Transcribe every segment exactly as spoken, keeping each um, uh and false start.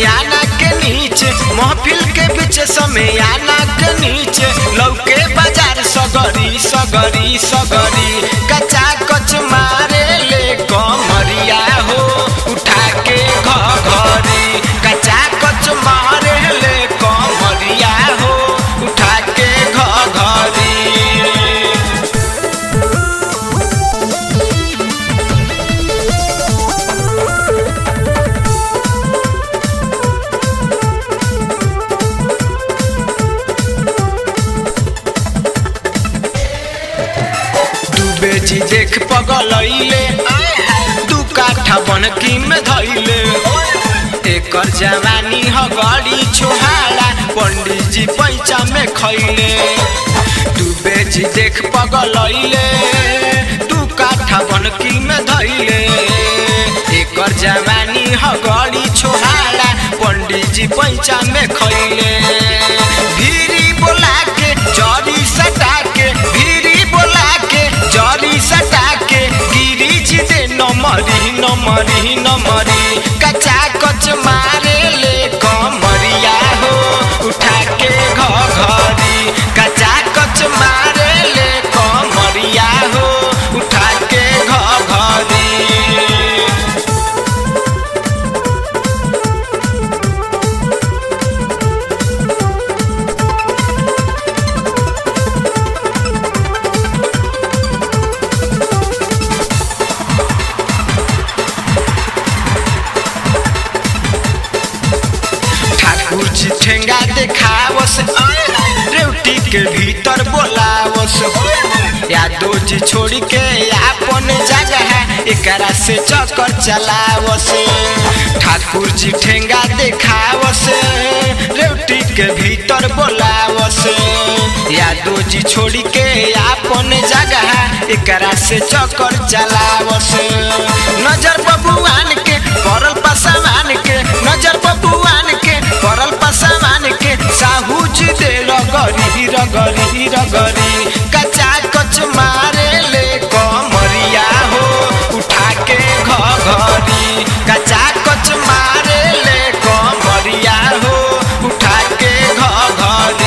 समियाना के नीचे महफिल के बीच समियाना के नीचे लौके बाजार सगरी सगरी सगरी कचा कच मारे ले कमरिया हो उठा के घघरी कचा कच मारे ले कमरिया हो उठा के घघरी। बेची देख पगलैले दू काठा बनकी में धैले एकर जवानी ह गड़ी छोहाड़ा पंडित जी पैसा में खैले। दू बेची देख पगलैले दू काठा बनकी में धैले एकर जवानी ह गड़ी छोहाड़ा पंडित जी पैसा में खैले। भीरी बोला के जरी सटा के भीरी बोला के जरी सटा के गिरी जी दे नमरी नमरी नमरी कचा कच मारे ले कमरिया हो उठा के घघरी कचा कच मारे ले कमरिया हो उठा के घघरी। ठेंगा देखावस रेवटी के भीतर बोलावस यादो जी छोड़ी के आपन जगह एकरा से चक्कर चलावस। ठाकुर जी ठेंगा देखावस रेवटी के भीतर बोलावस यादो जी छोड़ी के आपन जगह एकरा से चक्कर चलावस। नजर बबुआन के परल पसवान के नजर बबुआन के परल पसवान के साहू जी दे रगरी रगरी रगरी कचा कच मारे ले कमरिया हो उठा के घघरी कचा कच मारे ले कमरिया हो उठा के घघरी।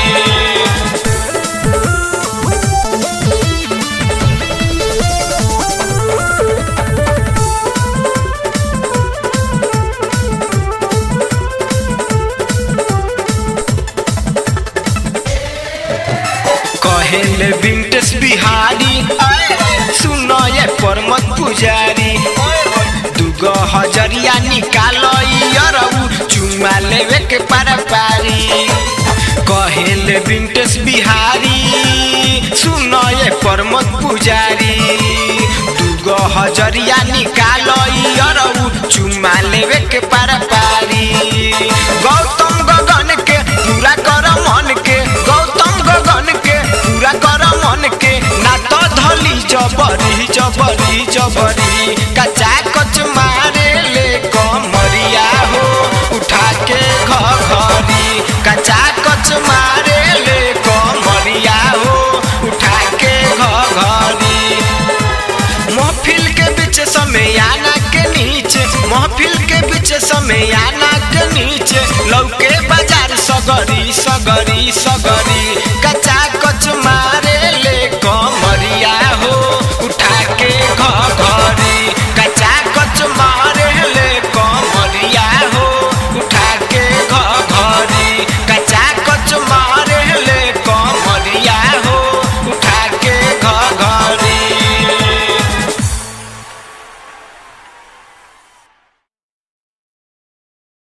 कहेले विंटेश बिहारी सुनो ये परमत पुजारी दुगो हजरिया निकालो यरऊ चुमा लेवे के पारा पारी। कहेले विंटेश बिहारी सुनो ये परमत पुजारी दुगो हजरिया निकालो यरऊ चुमा लेवे के पारा पारी। गौतम गगन के पूरा कर मन के गौतम गगन के पूरा कर मन के ना तो धली जबरी जबरी जबरी कचा कच मारे ले कमरिया हो उठा के घघरी कचा कच मारे ले कमरिया हो उठा के घघरी। महफिल के बीच समियाना के नीचे महफिल के बीच समियाना के नीचे लौके बाजार सगरी सगरी सगरी